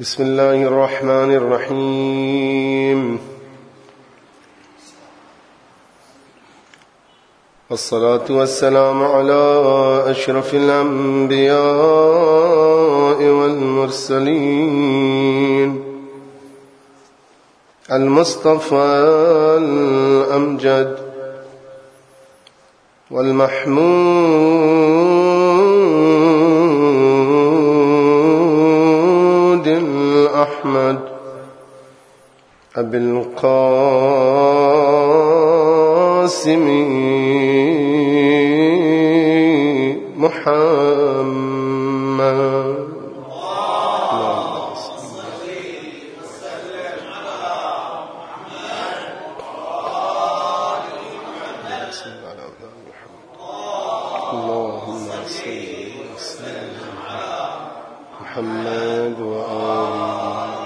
بسم الله الرحمن الرحيم. والصلاة والسلام على أشرف الأنبياء والمرسلين المصطفى الأمجد والمحمود الأحمد أبي القاسم محمد. اللهم صل وسلم على محمد وآل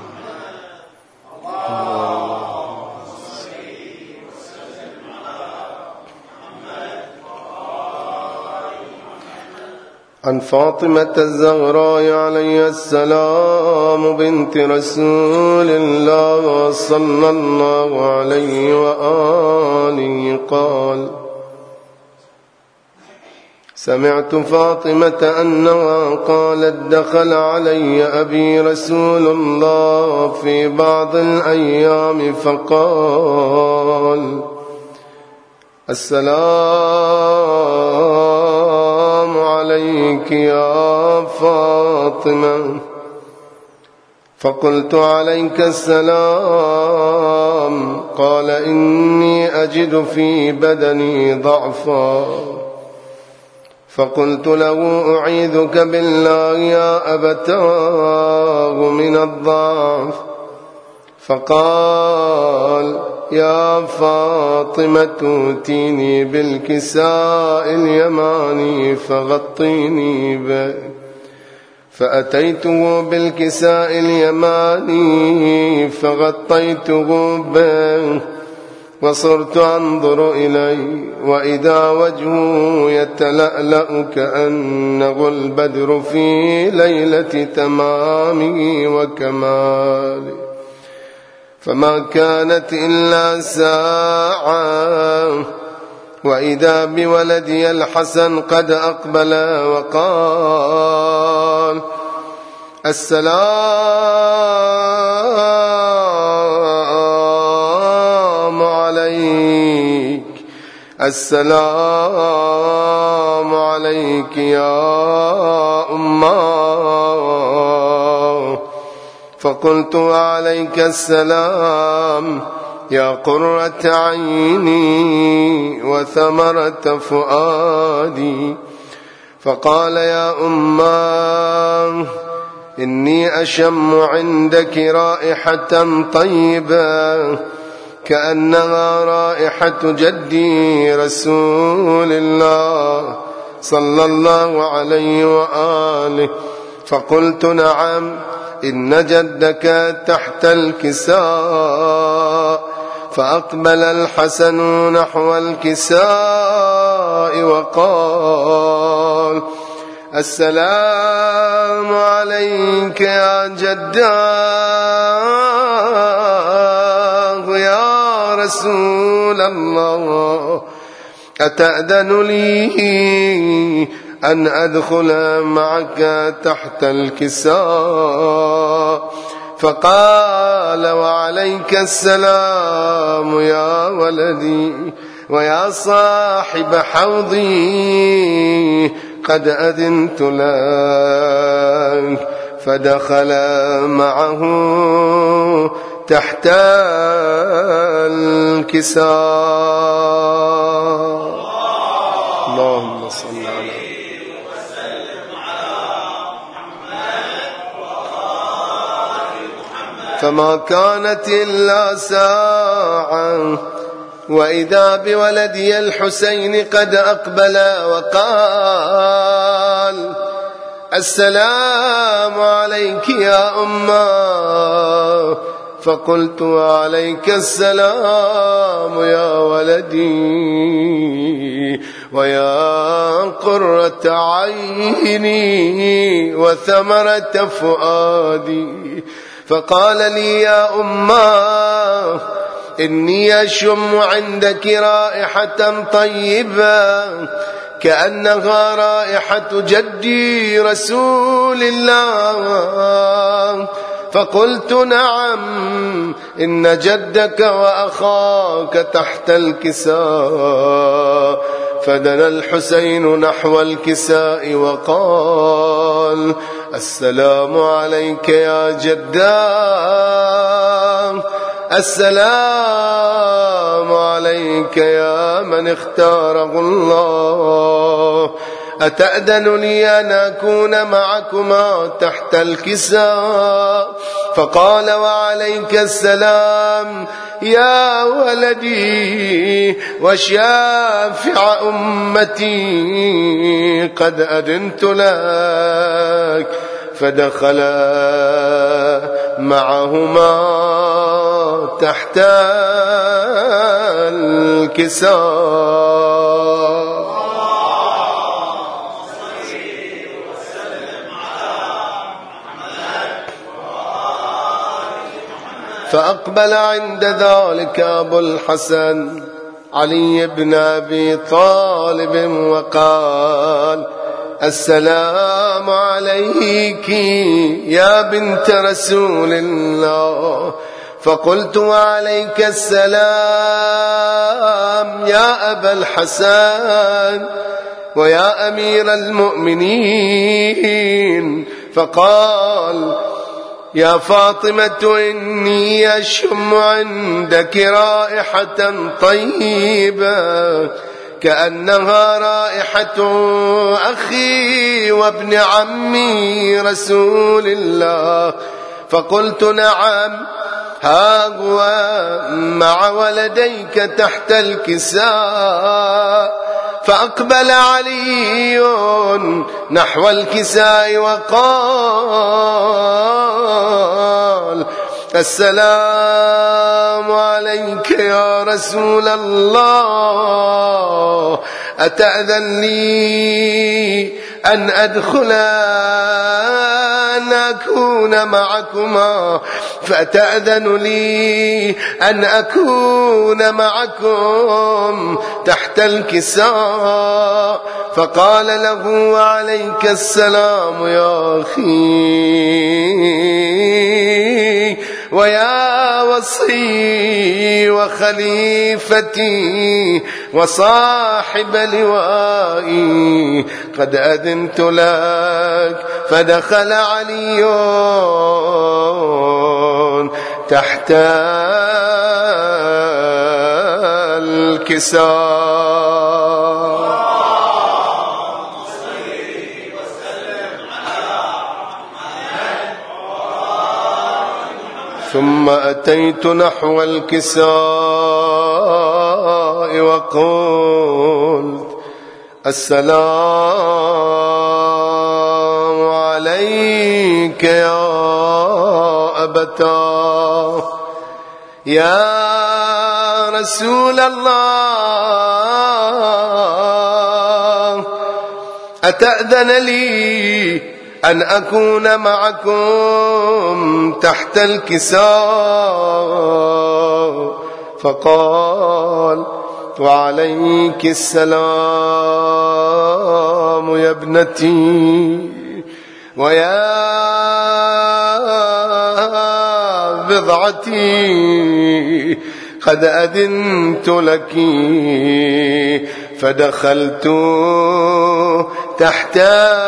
عن فاطمة الزهراء عليه السلام بنت رسول الله صلى الله عليه وآله قال: سمعت فاطمة أنها قالت: دخل علي أبي رسول الله في بعض الأيام فقال: السلام عليك يا فاطمة. فقلت: عليك السلام. قال: إني أجد في بدني ضعفا. فقلت له: أعيذك بالله يا أبتاه من الضعف. فقال: يا فاطمة ائتيني بالكساء اليماني فغطيني به. فأتيته بالكساء اليماني فغطيته به، وصرت أنظر إليه وإذا وجهه يتلألأ كأنه البدر في ليلة تمامه وكماله. فما كانت إلا ساعة وإذا بولدي الحسن قد أقبل وقال: السلام عليك، السلام عليك يا أماه. فقلت: وعليك السلام يا قرة عيني وثمرة فؤادي. فقال: يا أماه، إني أشم عندك رائحة طيبة كأنها رائحة جدي رسول الله صلى الله عليه وآله. فقلت: نعم، إن جدك تحت الكساء. فأقبل الحسن نحو الكساء وقال: السلام عليك يا جداه يا رسول الله. أتأذن لي أن أدخل معك تحت الكساء؟ فقال: وعليك السلام يا ولدي ويا صاحب حوضي، قد أذنت لك. فدخل معه تحت الكساء. اللهم صل على فما كانت إلا ساعة وإذا بولدي الحسين قد أقبل وقال: السلام عليك يا أمه. فقلت وعليك السلام يا ولدي ويا قرة عيني وثمرة فؤادي. فقال لي يا أماه إني أشم عندك رائحة طيبة كأنها رائحة جدي رسول الله. فقلت نعم إن جدك وأخاك تحت الكساء. فدنا الحسين نحو الكساء وقال السلام عليك يا جداه، السلام عليك يا من اختاره الله، أتأذن لي أن أكون معكما تحت الكساء؟ فقال وعليك السلام يا ولدي وشافع أمتي، قد أذنت لك. فدخل معهما تحت الكساء. فأقبل عند ذلك أبو الحسن علي بن أبي طالب وقال السلام عليك يا بنت رسول الله. فقلت وعليك السلام يا أبا الحسن ويا أمير المؤمنين. فقال يا فاطمة إني أشم عندك رائحة طيبة كأنها رائحة أخي وابن عمي رسول الله. فقلت نعم ها هو مع ولديك تحت الكساء. فأقبل علي نحو الكساء وقال السلام عليك يا رسول الله، أتأذن لي أن أدخل أن أكون معكما؟ فأتأذن لي أن أكون معكم تحت الكساء؟ فقال له وعليك السلام يا أخي ويا وصي وخليفتي وصاحب لوائي، قد أذنت لك. فدخل علي تحت الكساء. ثم أتيت نحو الكساء وقلت السلام عليك يا أبتاه يا رسول الله، أتأذن لي أن أكون معكم تحت الكساء؟ فقال وعليك السلام يا ابنتي ويا بضعتي، قد أذنت لك. فدخلت تحت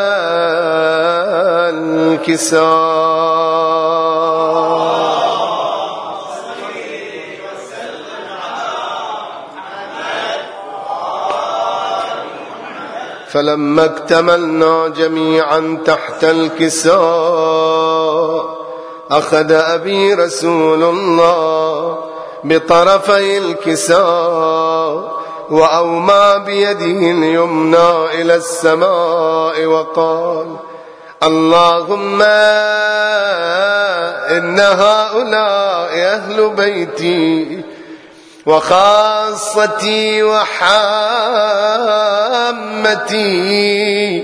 الكساء. فلما اكتملنا جميعا تحت الكساء أخذ أبي رسول الله بطرفي الكساء وأومى بيده اليمنى إلى السماء وقال اللهم إن هؤلاء أهل بيتي وخاصتي وحامتي،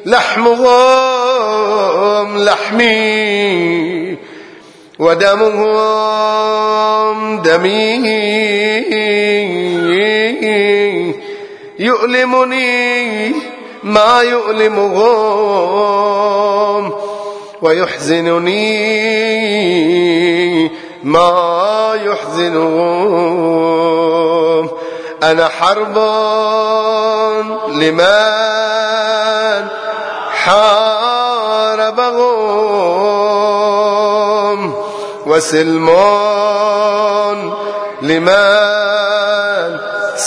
لحمهم لحمي ودمهم دمي، يؤلمني ما يؤلمهم ويحزنني ما يحزنهم. أنا حرب لمن حاربهم، وسلم لمن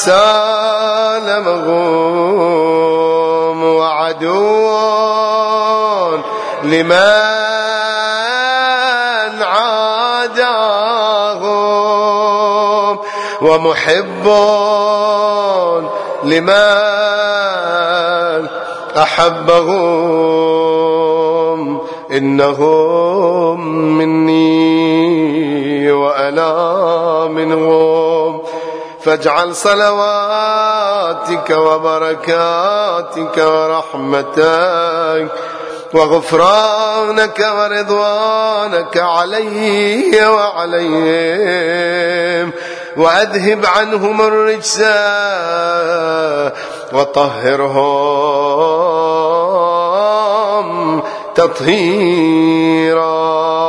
سالمهم، وعدو لمن عاداهم، ومحب لمن أحبهم. إنهم مني وأنا منهم، فاجعل صلواتك وبركاتك ورحمتك وغفرانك ورضوانك علي وعليهم، وأذهب عنهم الرجس وطهرهم تطهيرا.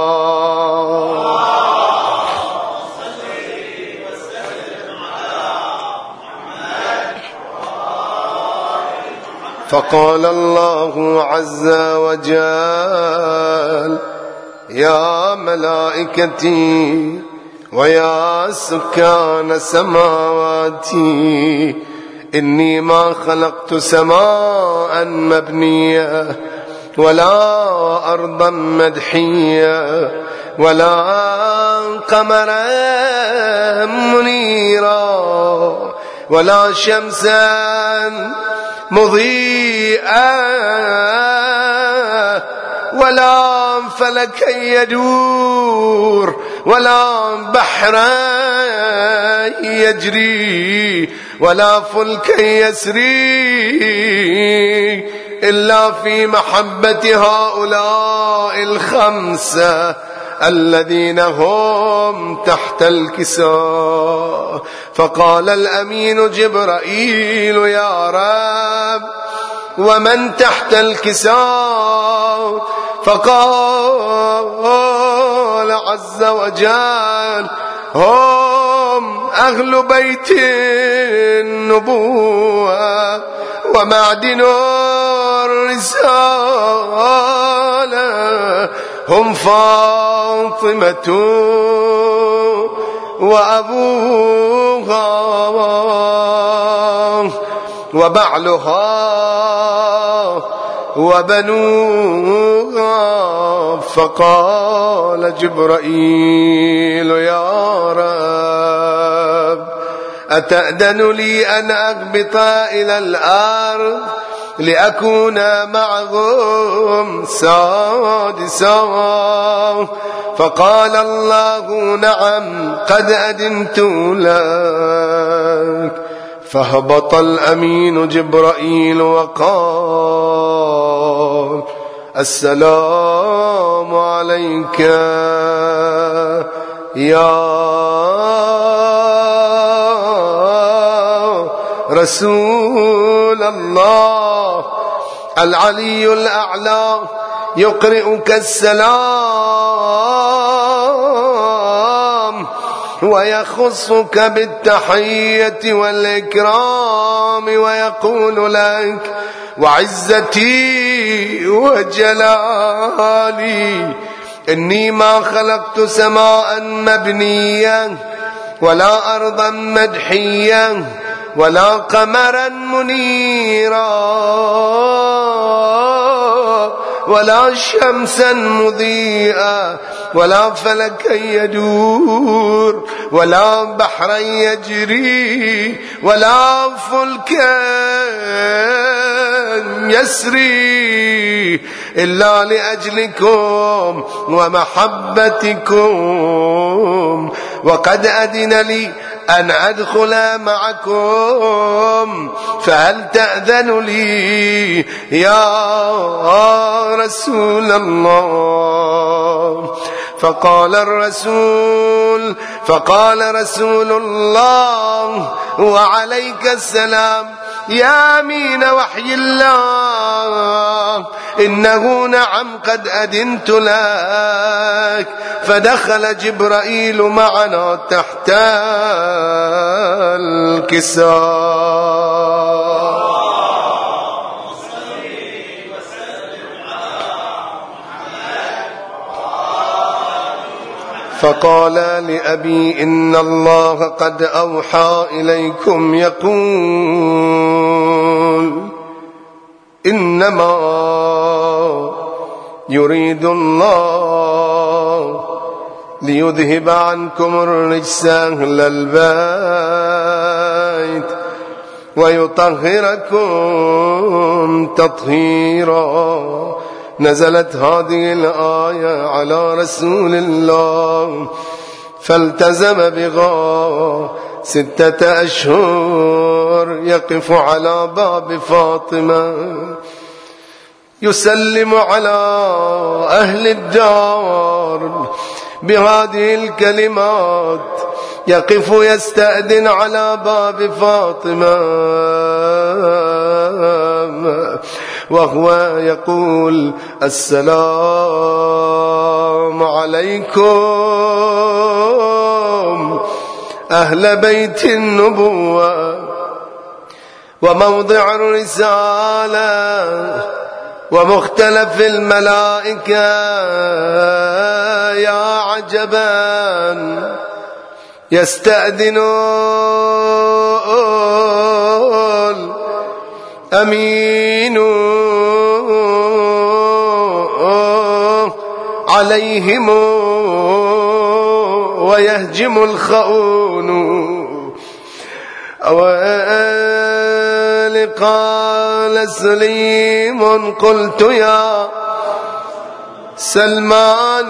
فقال الله عز وجل: يا ملائكتي ويا سكان سماواتي، إني ما خلقت سماء مبنية ولا أرضا مدحية ولا قمرا منيرا ولا شمسا مضيئا ولا فلكا يدور ولا بحرا يجري ولا فلكا يسري إلا في محبة هؤلاء الخمسة الذين هم تحت الكساء. فقال الأمين جبرائيل: يا رب، ومن تحت الكساء؟ فقال عز وجل: هم أهل بيت النبوة ومعدن الرسالة، هم فاطمة وأبوها وبعلها وبنوها. فقال جبرائيل: يا رب، أتأذن لي أن أهبط إلى الأرض لأكون معهم سادسا؟ فقال الله: نعم، قد أذنت لك. فهبط الأمين جبرائيل وقال: السلام عليك يا رسول الله، العلي الأعلى يقرئك السلام ويخصك بالتحية والإكرام ويقول لك: وعزتي وجلالي إني ما خلقت سماء مبنية ولا أرضا مدحية ولا قمرا منيرا ولا شمسا مضيئا ولا فلكا يدور ولا بحرا يجري ولا فلكا يسري إلا لأجلكم ومحبتكم، وقد أذن لي أن أدخل معكم، فهل تأذن لي يا رسول الله؟ فقال رسول الله: وعليك السلام يا أمين وحي الله، إنه نعم قد أذنت لك. فدخل جبرائيل معنا تحت الكساء. فقال لأبي: إن الله قد أوحى إليكم يقول: إنما يريد الله ليذهب عنكم الرجس أهل البيت ويطهركم تطهيرا. نزلت هذه الآية على رسول الله، فالتزم بها 6 أشهر يقف على باب فاطمة يسلم على أهل الدار بهذه الكلمات، يقف يستأذن على باب فاطمة وهو يقول: السلام عليكم أهل بيت النبوة وموضع الرسالة ومختلف الملائكة. يا عجبا يستأذن الأمين عليهم ويهجم الخؤون. قال سليم: قلت يا سلمان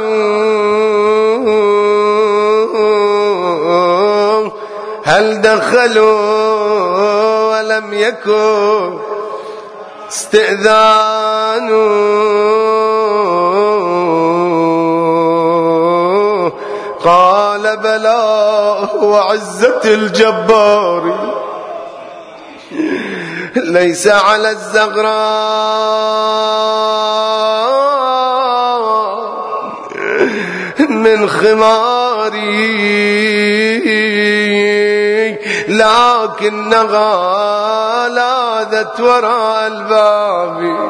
هل دخلوا ولم يكن استئذان؟ قال: بلى وعزة الجبار ليس على الزغراء من خماري، لكنها لاذت وراء الباب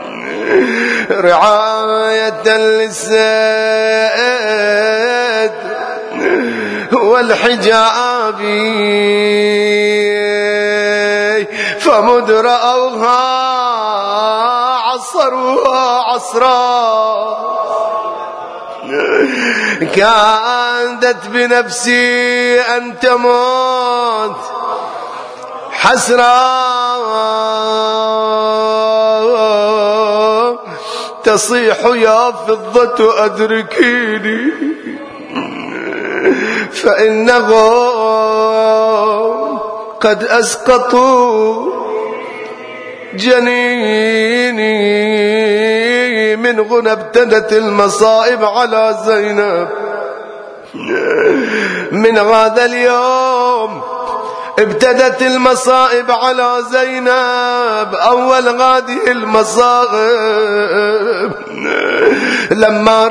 رعاية للسيد والحجاب. فمذ رأوها عصروها عصرا، كادت بنفسي أن تموت حسرا، تصيح يا فضة أدركيني، فإنهم قد أسقطوا جنيني. من هنا ابتدت المصائب على زينب، من هذا اليوم ابتدت المصائب على زينب. أول هذه المصائب لما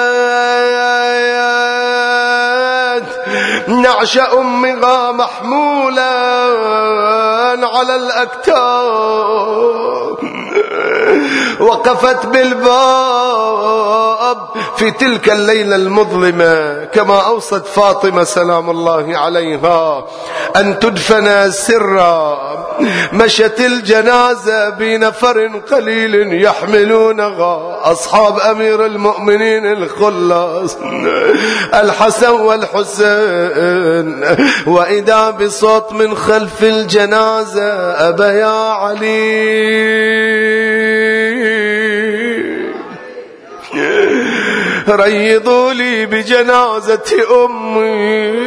رأت نعش أمها محمولا على الأكتاف، وقفت بالباب في تلك الليلة المظلمة كما أوصت فاطمة سلام الله عليها أن تدفن سرا، مشت الجنازة بنفر قليل يحملونها أصحاب أمير المؤمنين الخلاص الحسن والحسين، وإذا بصوت من خلف الجنازة أبا يا علي ريضوا لي بجنازة أمي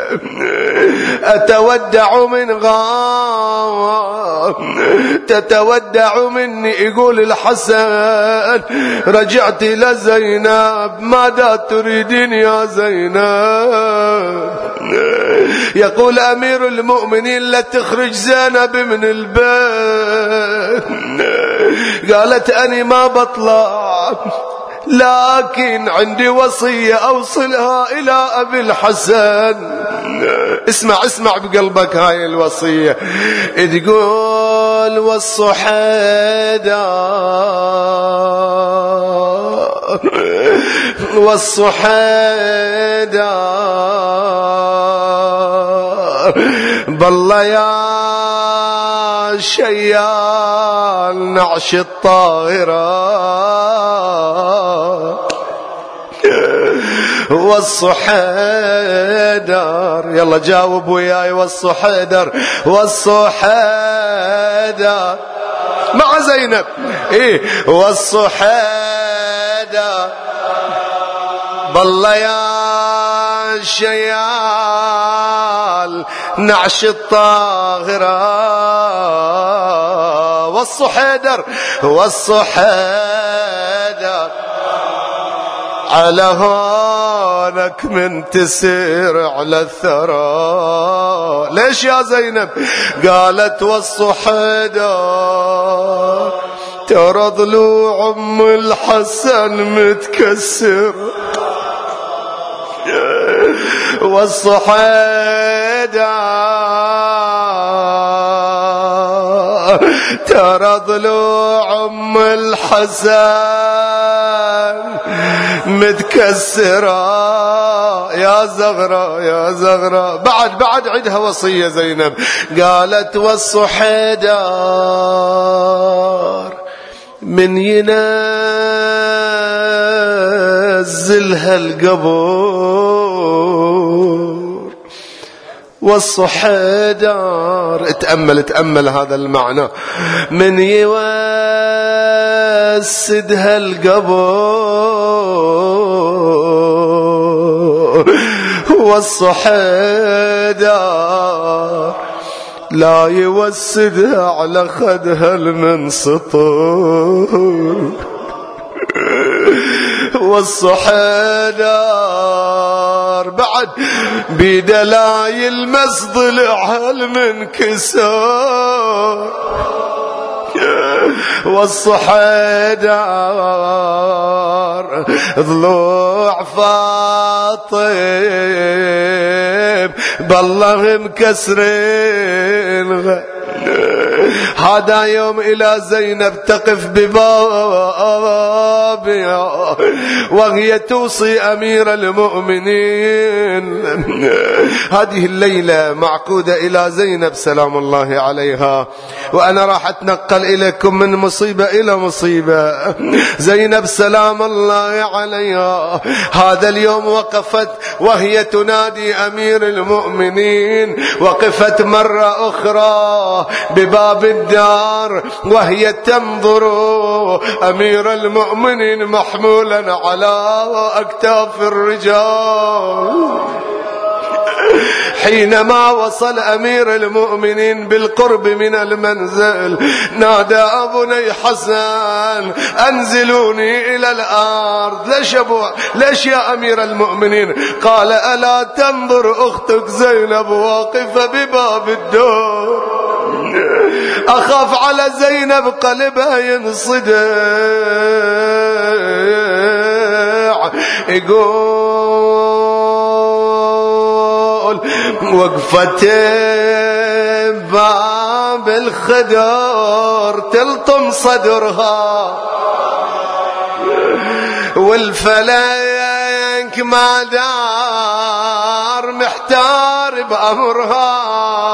أتودع من غاب تتودع مني. يقول الحسن رجعت لزينب ماذا تريدين يا زينب؟ يقول أمير المؤمنين لا تخرج زينب من البيت. قالت أنا ما بطلع لكن عندي وصية أوصلها إلى أبي الحسن. اسمع بقلبك هاي الوصية. تقول والصحيدة بالله يا شيال نعش الطاهرة والصحيدر. يلا جاوب وياي. والصحيدر مع زينب. والصحيدر بالله يا شيال نعش الطاهرة والصحيدر على هونك من تسير على الثرى. ليش يا زينب؟ قالت والصحيدر ترى ضلوع أم الحسن متكسر، والصحيدر ترى ضلوع أم الحسن متكسرة. يا زغرة بعد عدها وصية زينب. قالت والصحيدر من ينزلها القبور. والصحيدر تأمل هذا المعنى. من يوسدها القبور والصحيدر لا يوسدها على خدها المنسطور. والصحيدر بعد بدلايل مصدلعها المنكسر. والصحيدر ضلوع فاطم بالله مكسرين. هذا يوم إلى زينب تقف ببابها وهي توصي أمير المؤمنين. هذه الليلة معقودة إلى زينب سلام الله عليها، وأنا راح أتنقل إليكم من مصيبة إلى مصيبة. زينب سلام الله عليها هذا اليوم وقفت وهي تنادي أمير المؤمنين، وقفت مرة أخرى بباب الدار وهي تنظر أمير المؤمنين محمولا على أكتاف الرجال. حينما وصل أمير المؤمنين بالقرب من المنزل نادى أبني حسن أنزلوني إلى الأرض. ليش يا أمير المؤمنين؟ قال ألا تنظر أختك زينب واقفة بباب الدار، أخاف على زينب قلبها ينصدع. يقول وقفت باب الخدر تلطم صدرها، والفلك ما دار محتار بأمرها،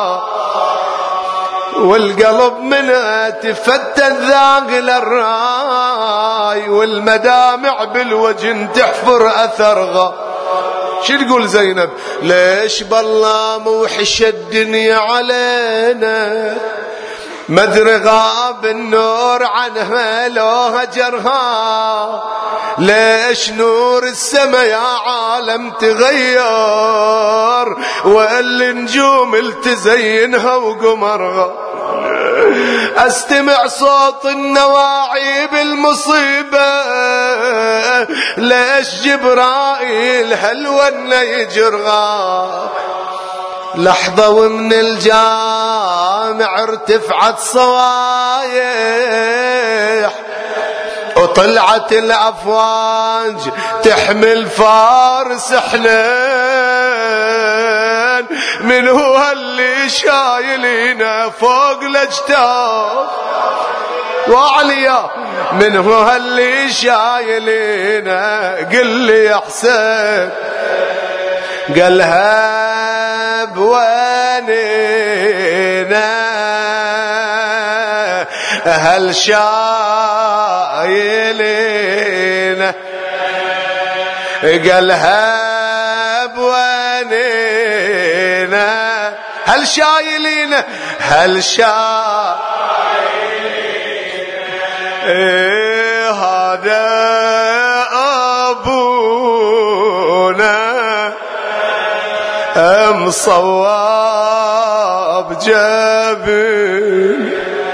والقلب منها تفتت ذاقل الراي، والمدامع بالوجن تحفر أثرها. شو تقول زينب؟ ليش بالله موحش الدنيا علينا، مدري غاب النور عنها لو هجرها، ليش نور السما يا عالم تغير، والنجوم التزينها وقمرها. استمع صوت النواعي بالمصيبة، ليش جبرائيل هالون يجرها، لحظة ومن الجامع ارتفعت صوايح، وطلعت الأفواج تحمل فارس حنين، من هو اللي شايلينا فوق الاجتاف وعليا، من هو اللي شايلينا قل لي يا حسين. قالها بوانينا هل شايلينا، قالها بوانينا هل شايلينا، هل شايلينا. هذا أبونا مصواب جبل،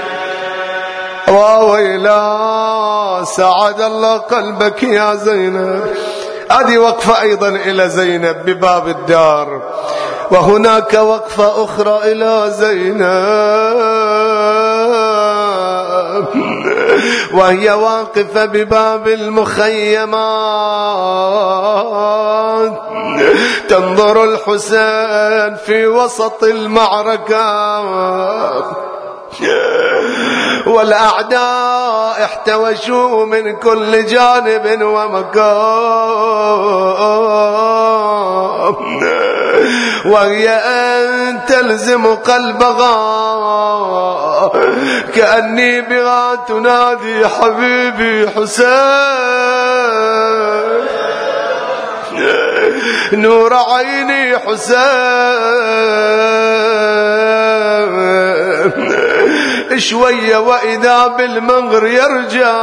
وويلا سعد الله قلبك يا زينب. هذه وقفة أيضا إلى زينب بباب الدار، وهناك وقفة أخرى إلى زينب وهي واقفة بباب المخيمات، تنظر الحسين في وسط المعركة، والأعداء احتوشوا من كل جانب ومكان، وهي أن تلزم قلبها كأني بها تنادي حبيبي حسين، نور عيني حسين. شوية وإذا بالمنغر يرجع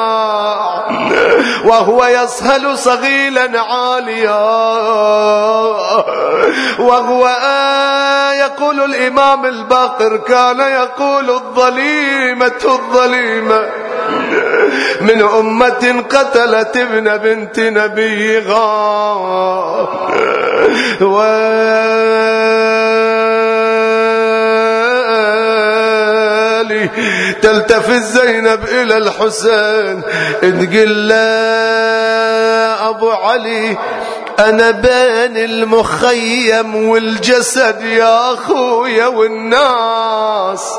وهو يصهل صغيلا عاليا، وهو يقول الإمام الباقر كان يقول الظليمة الظليمة من أمة قتلت ابن بنت نبيها. تلتفت زينب إلى الحسين تقول له أبو علي أنا بين المخيم والجسد يا أخويا والناس،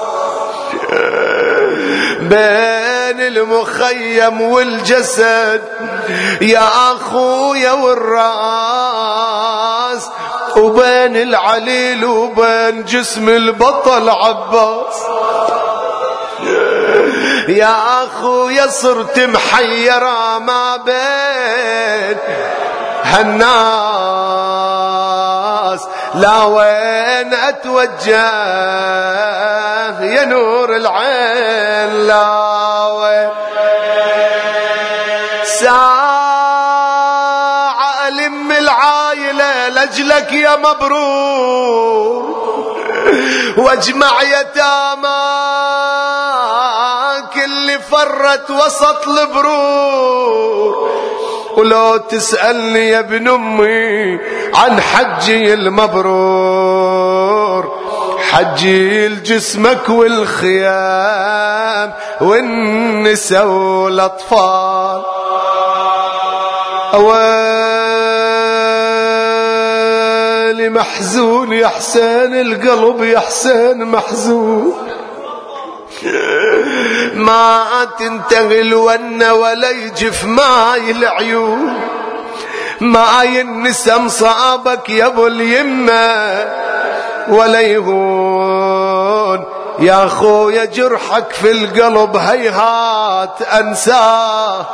بين المخيم والجسد يا أخويا والراس، وبين العليل وبين جسم البطل عباس. يا أخويا صرت محيرة ما بين هالناس، لا وين أتوجه يا نور العين، لا وين. ساعة ألم العايلة لأجلك يا مبرور، واجمع يتاماك اللي فرت وسط البرور، ولو تسألني يا ابن أمي عن حجي المبرور، حجي لجسمك والخيام والنساء والأطفال. أوالي محزون يا حسين، القلب يا حسين محزون، ما تنتهي الونة ولا يجف ماي العيون، ماي النسم صابك يا ابو اليمة ولا يهون يا خويا جرحك في القلب هيهات انساه.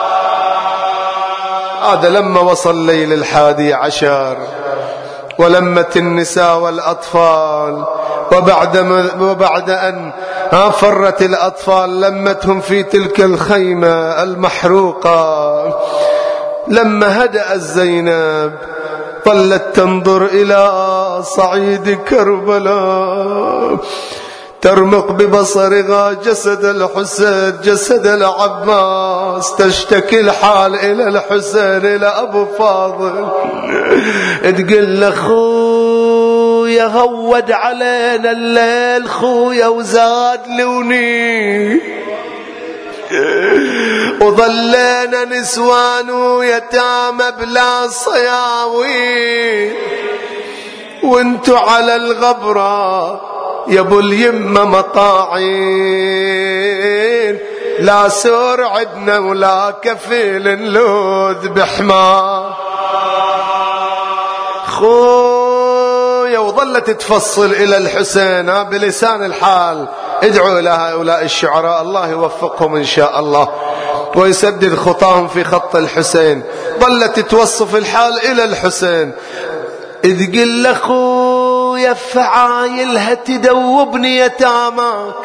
هذا لما وصل ليل 11 ولمت النساء والأطفال، وبعد أن فرت الأطفال لمتهم في تلك الخيمة المحروقة. لما هدأت زينب ظلت تنظر إلى صعيد كربلاء، ترمق ببصرها جسد الحسين جسد العباس، تشتكي الحال إلى الحسين إلى أبو فاضل، تقول له خويا هود علينا الليل خويا وزاد لوني، وظلينا نسوان ويتامى بلا صياوي، وانتو على الغبرة يا ابو اليمة مطاعين، لا سور عدنا ولا كفيل نلوذ بحماه. خويا وظلت تفصل إلى الحسين بلسان الحال. ادعوا إلى هؤلاء الشعراء الله يوفقهم إن شاء الله ويسدد خطاهم في خط الحسين. ظلت توصف الحال إلى الحسين، تقول له خويا فعايلها تدوبني يتاماك،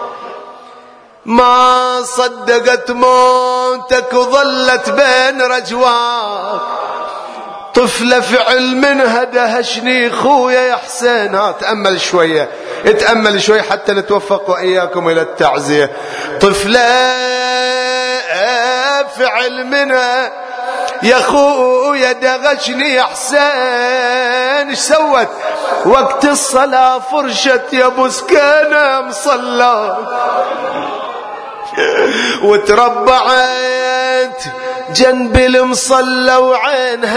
ما صدقت موتك وظلت بين رجواك، طفلة فعل منها دهشني خويا يا حسين. تأمل شوية اتأمل شوية حتى نتوفق وإياكم إلى التعزية. طفلة فعل منها يا خويا دغشني يا حسين. ايش سوت وقت الصلاة؟ فرشت يا ابو سكانة مصلى وتربعت جنب المصلى وعينها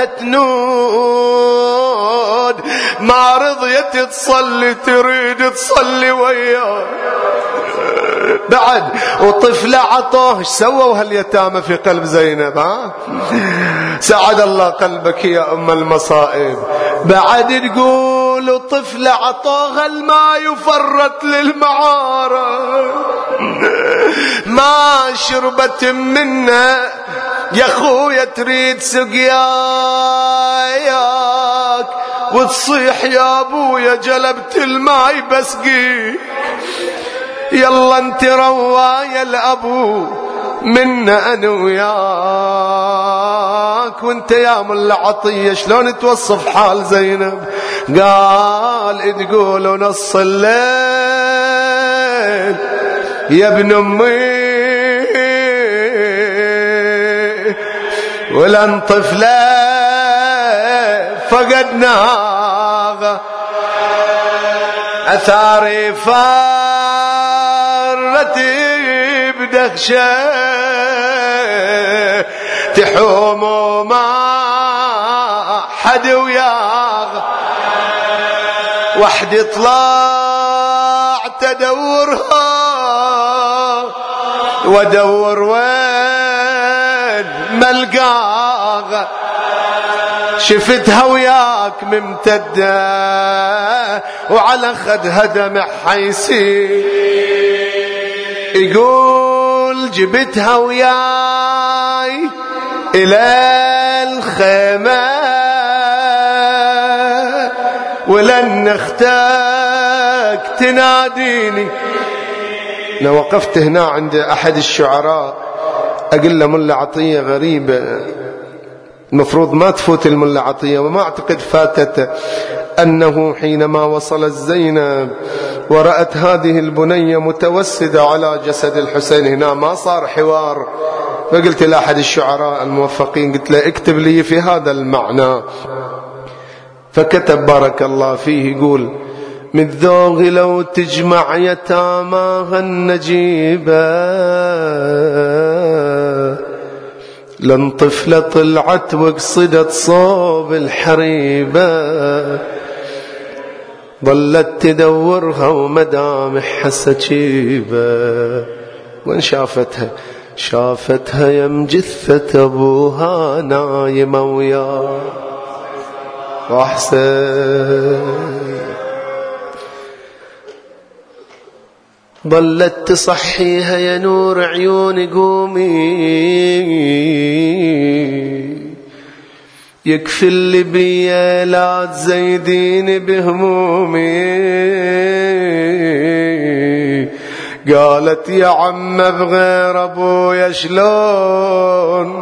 تنود، ما رضيت تصلي تريد تصلي وياه بعد. وطفلة عطوه. ايش سووا هاليتامى في قلب زينب؟ سعد الله قلبك يا ام المصائب. بعد تقول طفلة عطوها الماء يفرت للمعارة، ما شربت منا يا خويا تريد سقياك، وتصيح يا ابويا جلبت الماي بسقيك، يلا انت روايا الابو منا انا وياك. وانت يا ملا عطية شلون توصف حال زينب؟ قال تقول نص الليل يا ابن امي ولن طفلة فقدناها، اثاري فارتي بدخشة تحوم وما حد وياها، وحدي طلعت ادورها وادور وين ملقاها، شفتها وياك ممتدة وعلى خدها دمع حيسي، يقول جبتها وياي إلى الخيمة ولن اختك تناديني. أنا وقفت هنا عند أحد الشعراء أقول له ملا عطية غريبة، المفروض ما تفوت الملا عطية، وما أعتقد فاتت أنه حينما وصلت زينب ورأت هذه البنية متوسدة على جسد الحسين، هنا ما صار حوار. فقلت لأحد الشعراء الموفقين قلت له اكتب لي في هذا المعنى، فكتب بارك الله فيه يقول من ذوق لو تجمع يتاماها النجيبة لن طفلة طلعت وقصدت صوب الحريبة، ظلت تدورها ومدامح حسة شيبة. وين شافتها؟ شافتها يم جثة أبوها نايمة وياه وأحسن. ظلت تصحيها يا نور عيوني قومي، يكفي اللي بيا لا تزيديني بهمومي. قالت يا عم بغير ابويا شلون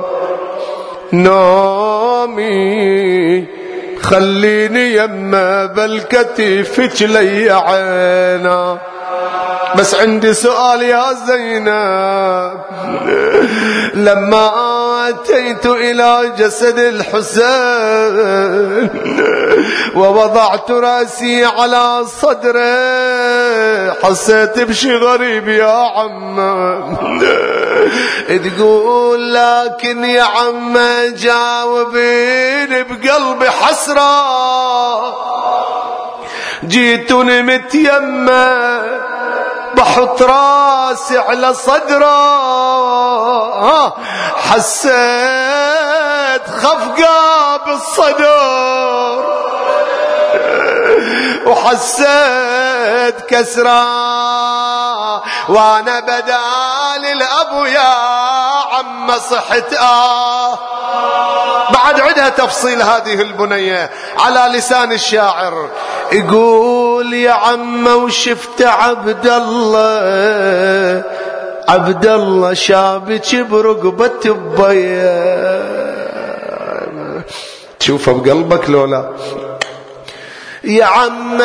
نومي، خليني يمه بالكتيفك لي عينا. بس عندي سؤال يا زينب، لما أتيت إلى جسد الحسين ووضعت رأسي على صدره حسيت بشي غريب يا عم. تقول لكن يا عم جاوبيني بقلبي حسرة، جيتني متيمة بحط راسي على صدره، حسيت خفقة بالصدر وحسيت كسرة، وانا بدال الابو يا عم صحت. بعد عدها تفصيل هذه البنية على لسان الشاعر. يقول يا عم وشفت عبد الله شابك برقبة بيا. تشوفه بقلبك لولا يا عم؟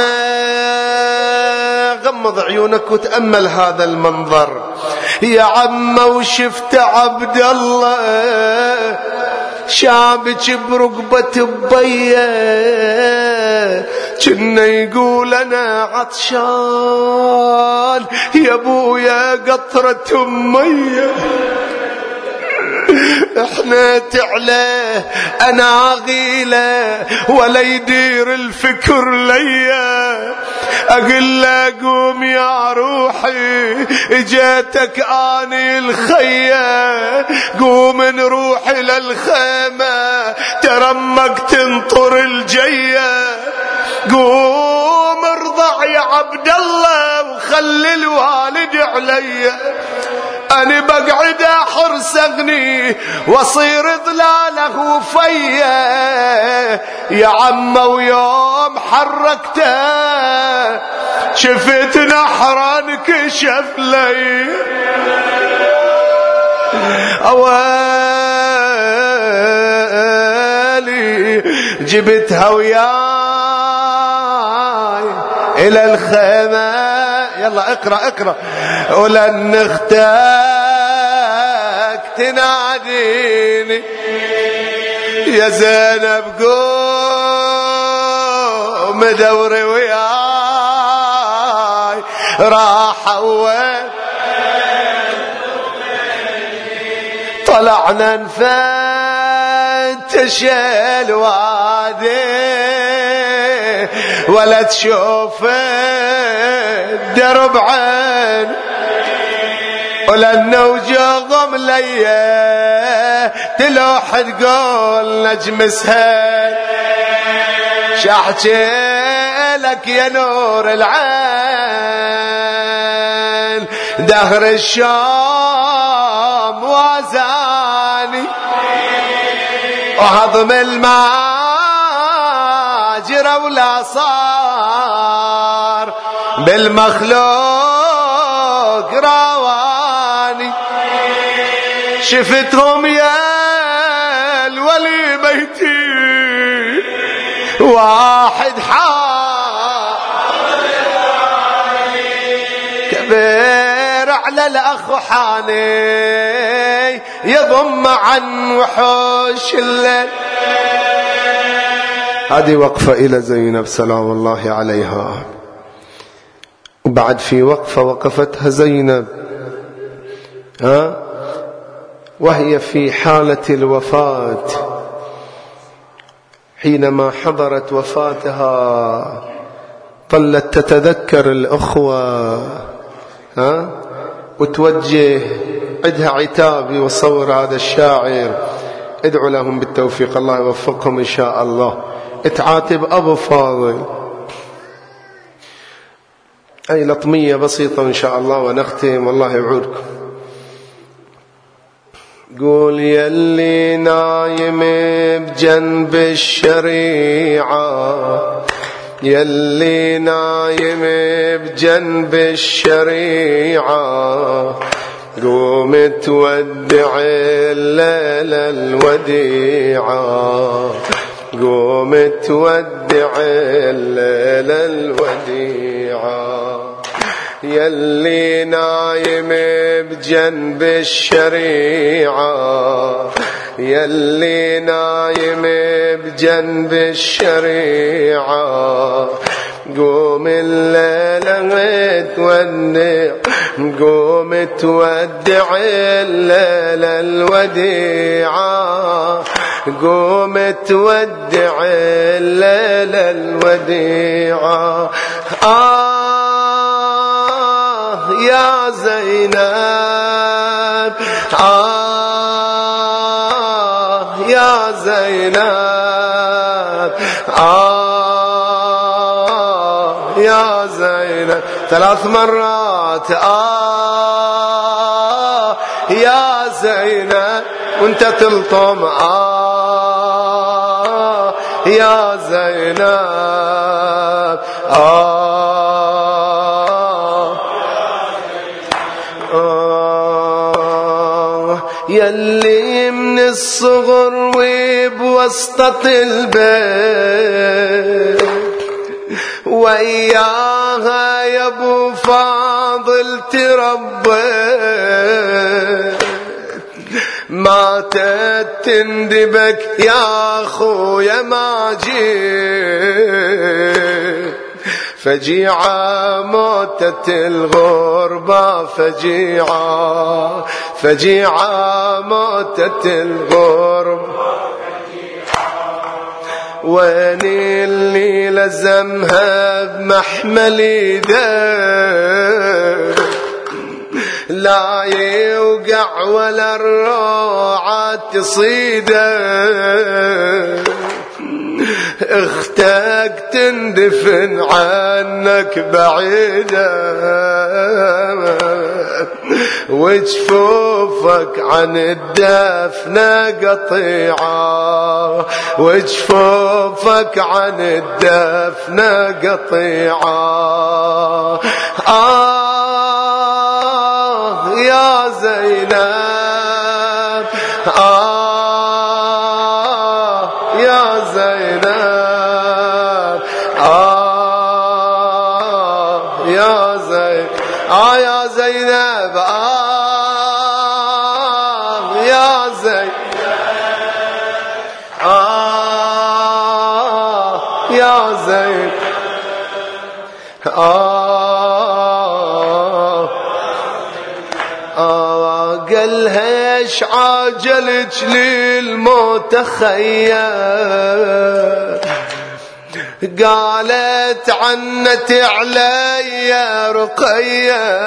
غمض عيونك وتأمل هذا المنظر. يا عم وشفت عبد الله شابك برقبة بيا، كنا يقول انا عطشان يا ابويا قطرة مية. احنا تعلى انا غيلة ولا يدير الفكر ليا، اقول له قوم يا روحي اجيتك اني الخية، قوم نروح الى الخيمة ترمك تنطر الجية، قوم ارضع يا عبد الله وخلي الوالد علي، أنا بقعد أحرس أغني وصير ظلاله فيا. يا عم ويوم حركته شفت نحرا انكشف لي، أوالي جبتها وياي إلى الخيمة. يلا اقرأ. ولن اختك تناديني يا زينب قوم دوري وياي راح وين طلعنا نفتش الوادي ولا تشوف الدرب عين، ولأنه وجوغم ليه تلوح تقول نجم سهل، شاحكي لك يا نور العين دهر الشام وزاني وهضم الماجرة ولا صار بالمخلوق رواني، شفتهم يا الولي بيتي واحد كبير على الأخ حاني يضم عن وحوش الليل. هذه وقفة إلى زينب سلام الله عليها. وبعد في وقفة وقفتها زينب وهي في حالة الوفاة، حينما حضرت وفاتها ظلت تتذكر الأخوة وتوجه عندها عتاب. وصور هذا الشاعر، ادعو لهم بالتوفيق، الله يوفقهم إن شاء الله. تعاتب أبو فاضل. أي لطمية بسيطة إن شاء الله ونختم، والله يعوركم. قول يلي نايم بجنب الشريعة، يلي نايم بجنب الشريعة، قوم تودع الليلة الوديعة، قوم تودع الليلة الوديعة. يلي نايم بجنب الشريعة، يلي نايم بجنب الشريعة، قوم الليلة تودع، قوم تودع الليلة الوديعة، قوم تودع الليلة الوديعة. يا زينب، يا زينب، يا زينب. 3 مرات يا زينب، وانت تلطم يا زينب. يلي من الصغر وبوسطة البيت، وإياها يا ابو فاضل تربيت، ماتت تندبك يا خويا ما جيت، فجيعة موتة الغربة، فجيعة فجيعة موتة الغربة. وين اللي لزمها بمحمل ايده، لا يوقع ولا الروعة تصيده، اختك تندفن عنك بعيدة، وجفوفك عن الدفنة قطيعة، وجفوفك عن الدفنة قطيعة. يا زينب، يا زينب، يا زينب، يا زينب، يا زينب، يا زينب. قالها ايش عاجلك للموت خيا، قالت عنت علي رقية،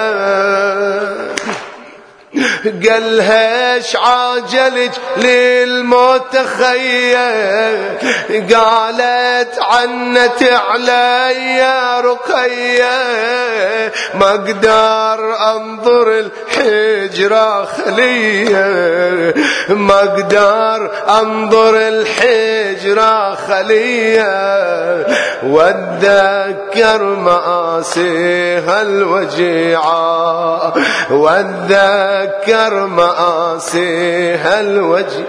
قالها ايش عاجلك للموت خيا، قالت عنت علي رقية، ما اقدر انظر الحجرة خلية، ما اقدر انظر الحجرة خلية، واتذكر مآسيها الوجيعة، واتذكر مآسيها الوجيعة.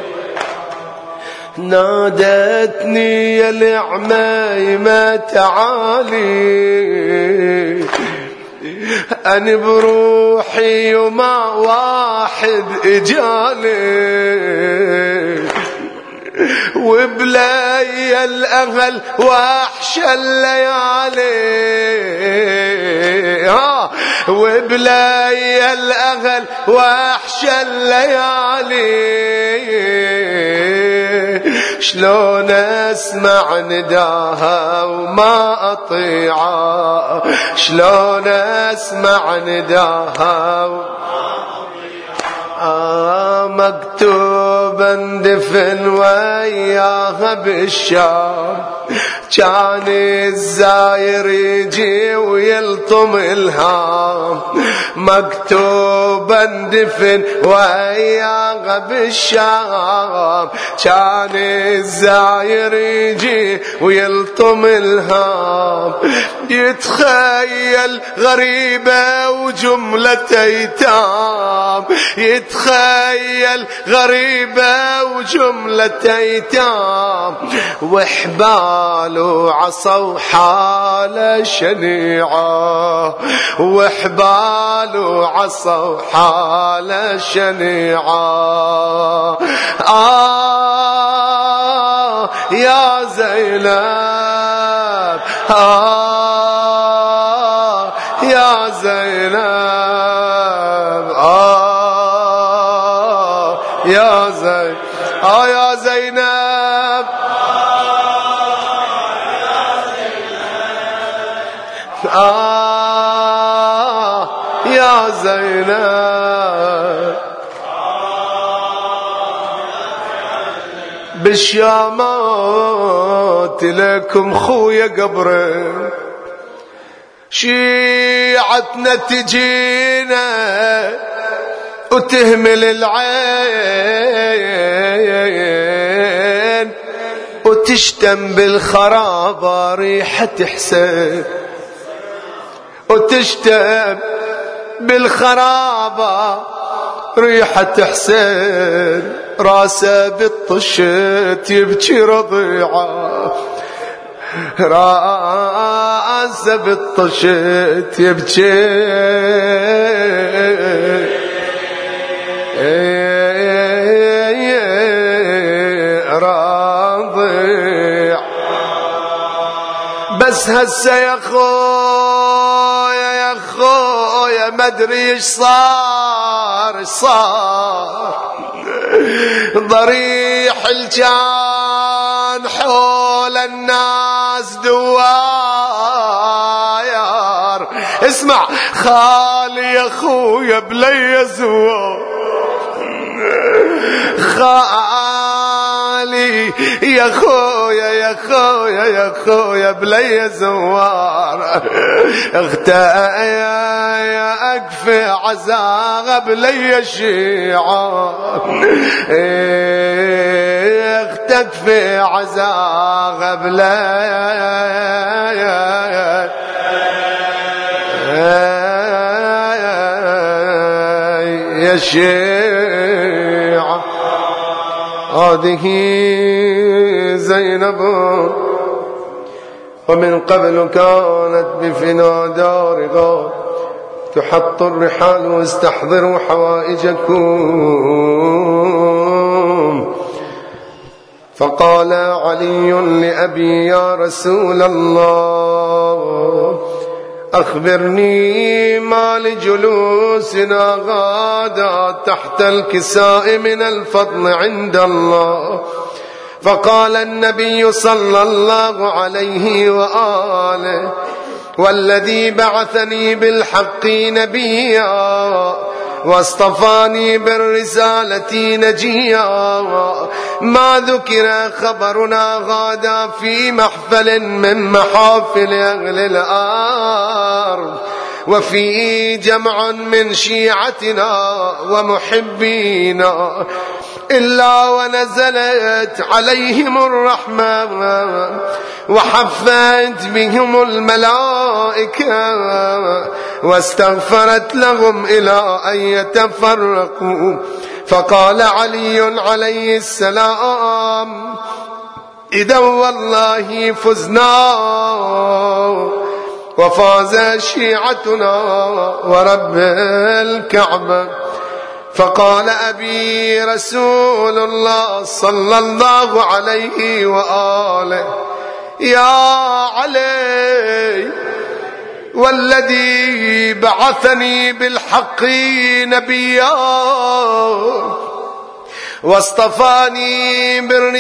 نادتني يا العميمة تعالي، أنا بروحي وما واحد إجالي، وبلاي الأهل وحش الليالي، وبلاي الأهل وحش الليالي، شلون اسمع نداها وما اطيعه، شلون اسمع نداها مكتوبا دفن وياها بالشام، كان الزاير يجي ويلطم الهام، مكتوبا دفن وياها بالشام، كان الزاير يجي ويلطم الهام، يتخيل غريبة وجملة ايتام، يتخيل غريبة وجملة ايتام، وحبال عصوا حالة شنيعة، وحبال عصوا حالة شنيعة. يا زينب يا زينب يا زينب يا زينب يا زينب بالشامات لكم خويا قبره، شيعتنا تجينا وتهمل العين وتشتم بالخرابة ريحة حسين، وتشتم بالخرابة ريحة حسين، راسه بالطشت يبكي رضيعه، راسه بالطشت يبكي رضيع. بس هسه يا خويا يا خويا ما ادري ايش صار ضريح الجان حول الناس دواير. اسمع خالي يا خويا بلي زوار، خالي يا خويا يا خويا يا خويا بلي زوار، يا اكفي عزاغ بلي شيعة، اختكفي عزاغ بلي يا شيعة. هذه زينب ومن قبل كانت بفنا دارها تحط الرحال واستحضروا حوائجكم. فقال علي لأبي يا رسول الله أخبرني ما لجلوسنا غادا تحت الكساء من الفضل عند الله. فقال النبي صلى الله عليه وآله والذي بعثني بالحق نبيا واصطفاني بالرسالة نجيا ما ذكر خبرنا غادا في محفل من محافل أهل الأرض وفي جمع من شيعتنا ومحبينا إلا ونزلت عليهم الرحمة وحفت بهم الملائكة واستغفرت لهم إلى أن يتفرقوا. فقال علي عليه السلام إذا والله فزنا وفاز شيعتنا ورب الكعبة. فقال أبي رسول الله صلى الله عليه وآله يا علي والذي بعثني بالحق نبيا واصطفاني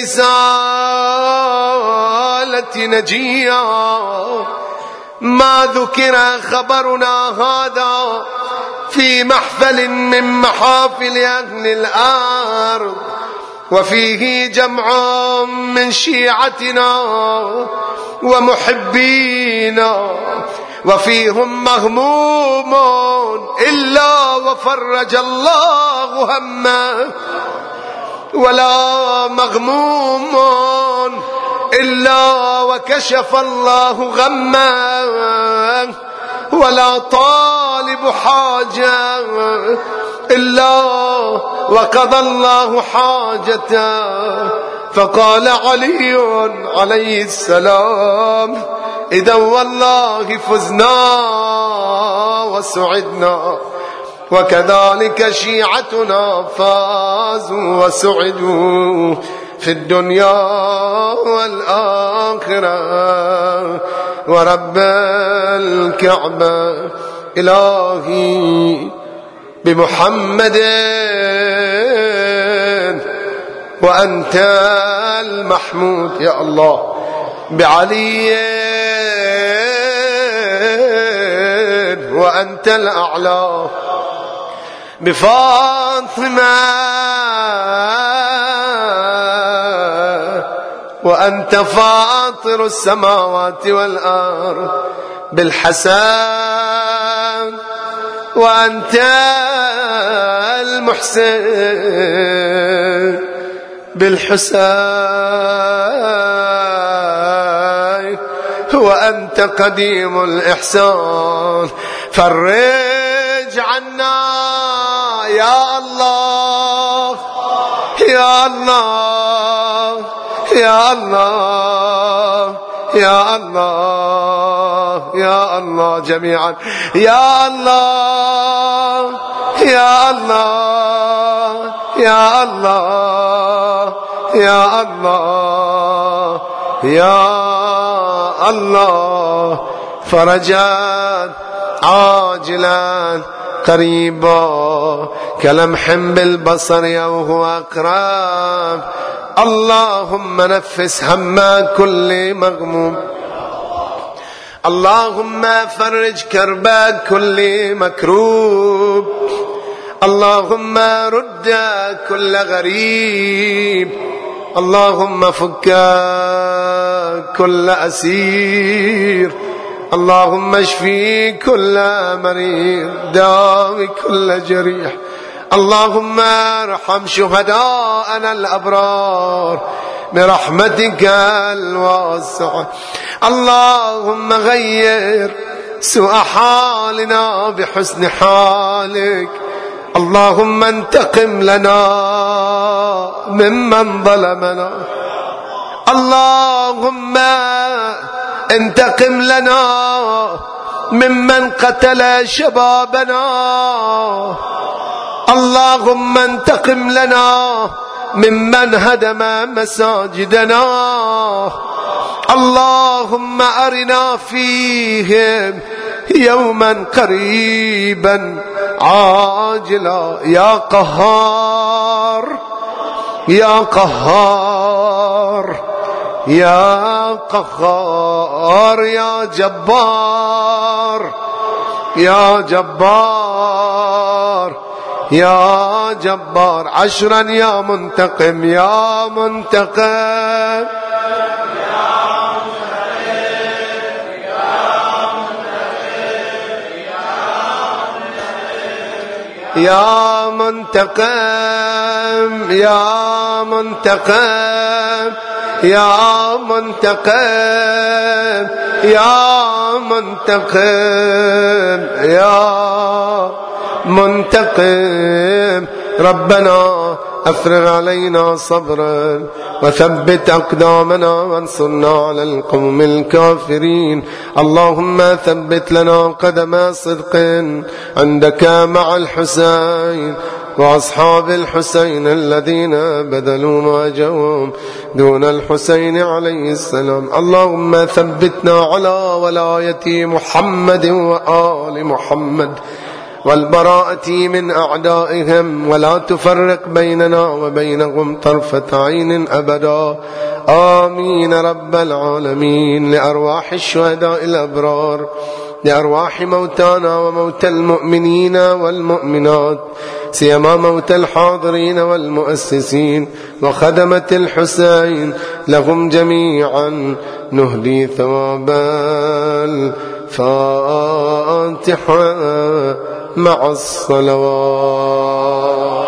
بالرسالة نجيا. ما ذكر خبرنا هذا في محفل من محافل أهل الأرض، وفيه جمع من شيعتنا ومحبينا، وفيهم مغموم إلا وفرج الله همه، ولا مغموم إلا وكشف الله غمه، ولا طالب حاجة إلا وقضى الله حاجته. فقال علي عليه السلام: إذا والله فزنا وسعدنا، وكذلك شيعتنا فازوا وسعدوا في الدنيا والآخرة. ورب الكعبة إلهي بمحمد وأنت المحمود يا الله، بعلي وأنت الأعلى، بفاطمة وأنت فاطر السماوات والأرض، بالحسن وأنت المحسن، بالحسين وأنت قديم الإحسان. فرج عنا يا الله يا الله يا الله يا الله يا الله جميعا، يا الله يا الله يا الله يا الله يا الله. فرجا عاجلا قريبا كلمح بالبصر وهو أقرب. اللهم نفس هم كل مغموم، اللهم فرج كرب كل مكروب، اللهم رد كل غريب، اللهم فك كل أسير، اللهم اشفي كل مريض، داوي كل جريح. اللهم ارحم شهداءنا الأبرار برحمتك الواسعة. اللهم غير سوء حالنا بحسن حالك. اللهم انتقم لنا ممن ظلمنا، اللهم انتقم لنا ممن قتل شبابنا، اللهم انتقم لنا ممن هدم مساجدنا، اللهم أرنا فيهم يوما قريبا عاجلا يا قهار يا قهار يا قهار يا جبار يا جبار يا جبار. عشرا يا منتقم يا منتقم يا منتقم يا منتقم يا منتقم يا منتقم يا منتقم. ربنا أفرغ علينا صبرا وثبت أقدامنا وانصرنا على القوم الكافرين. اللهم ثبت لنا قدم صدق عندك مع الحسين وأصحاب الحسين الذين بذلوا مواجههم دون الحسين عليه السلام. اللهم ثبتنا على ولاية محمد وآل محمد. والبراءة من أعدائهم، ولا تفرق بيننا وبينهم طرفة عين أبدا. آمين رب العالمين. لأرواح الشهداء الأبرار، لأرواح موتانا وموتى المؤمنين والمؤمنات، سيما موتى الحاضرين والمؤسسين وخدمة الحسين، لهم جميعا نهدي ثواب الفاتحة مع الصلوات.